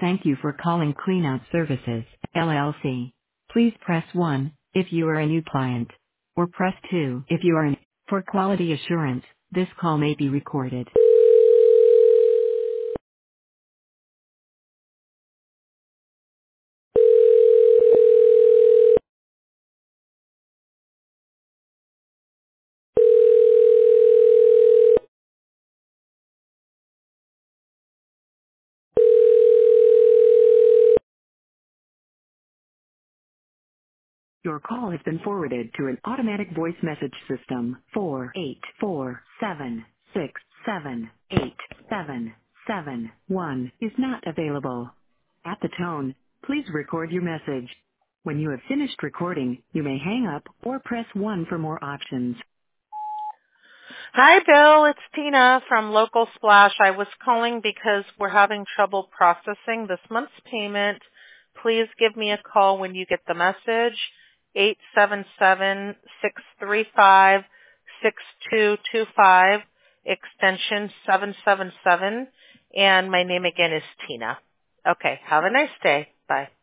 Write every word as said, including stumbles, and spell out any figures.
Thank you for calling Cleanout Services, L L C. Please press one if you are a new client, or press two if you are an. For quality assurance, this call may be recorded. Your call has been forwarded to an automatic voice message system. Four eight four seven six seven eight seven seven one is not available. At the tone, please record your message. When you have finished recording, you may hang up or press one for more options. Hi, Bill. It's Tina from Local Splash. I was calling because we're having trouble processing this month's payment. Please give me a call when you get the message. eight seven seven, six three five, six two two five, extension seven seven seven. And my name again is Tina. Okay. Have a nice day. Bye.